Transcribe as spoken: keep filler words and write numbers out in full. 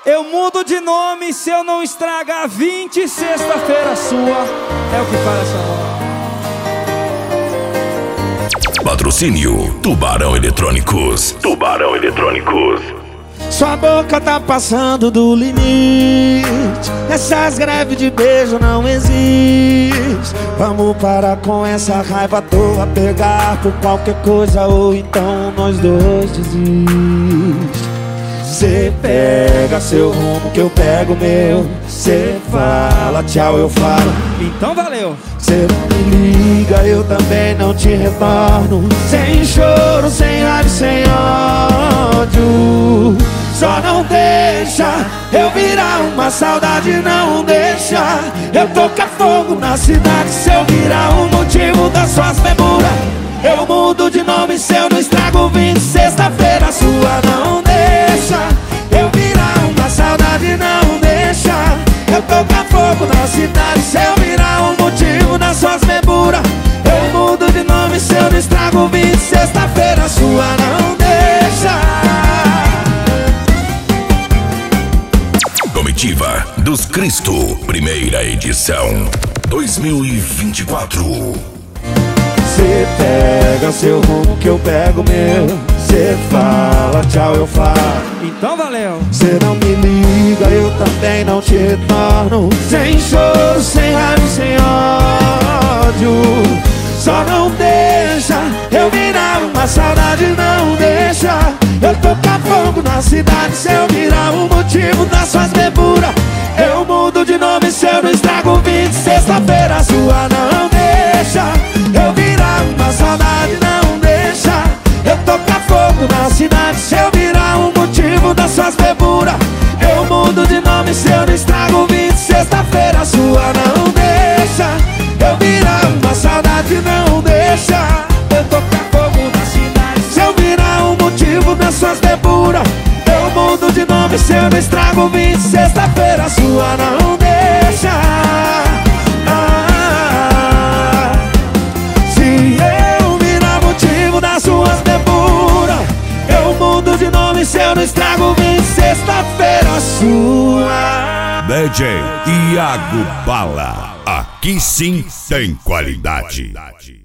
Eu mudo de nome se eu não estragar vinte sexta-feira sua. É o que fala essa hora. Patrocínio Tubarão Eletrônicos. Tubarão Eletrônicos. Sua boca tá passando do limite. Essas greves de beijo não existem. Vamos parar com essa raiva à toa, pegar por qualquer coisa, ou então nós dois desiste. Cê pega seu rumo que eu pego meu. Cê fala tchau, eu falo então valeu. Cê não me liga, eu também não te retorno. Sem choro, sem raiva, sem ódio. Só não deixa eu virar uma saudade, não deixa eu tocar fogo na cidade. Se eu virar o motivo das suas demoras, eu mudo de nome se eu não estrago vinte sexta-feira sua. Não deixa eu virar uma saudade, não deixa eu tocar fogo na cidade. Se eu virar o motivo das suas demoras, eu mudo de nome se eu não estrago vinte sexta-feira sua. Não deixa. Comitiva dos Cristo, primeira edição dois mil e vinte e quatro. Cê pega seu rumo que eu pego meu. Cê fala tchau, eu falo então valeu. Cê não me liga, eu também não te retorno. Sem choro, sem raiva, sem ódio. Só não deixa eu virar uma saudade, não deixa eu tocar fogo na cidade. Se eu virar o motivo das suas beburas, eu mudo de nome se eu não estrago vinte sexta-feira sua. Não deixa eu virar uma saudade, não deixa eu tocar fogo na cidade. Se eu virar o motivo das suas beburas, eu mudo de nome se eu não estrago vinte sexta-feira sua. Não deixa eu virar uma saudade, não deixa eu tocar fogo na cidade. Se eu virar o motivo das suas beburas, eu mudo de nome se eu não estrago vinte sexta-feira sua. Não deixa. Ah, se eu virar motivo das suas deburas, eu mudo de nome se eu não estrago vinte sexta-feira sua. D J Iago Bala, aqui sim tem qualidade.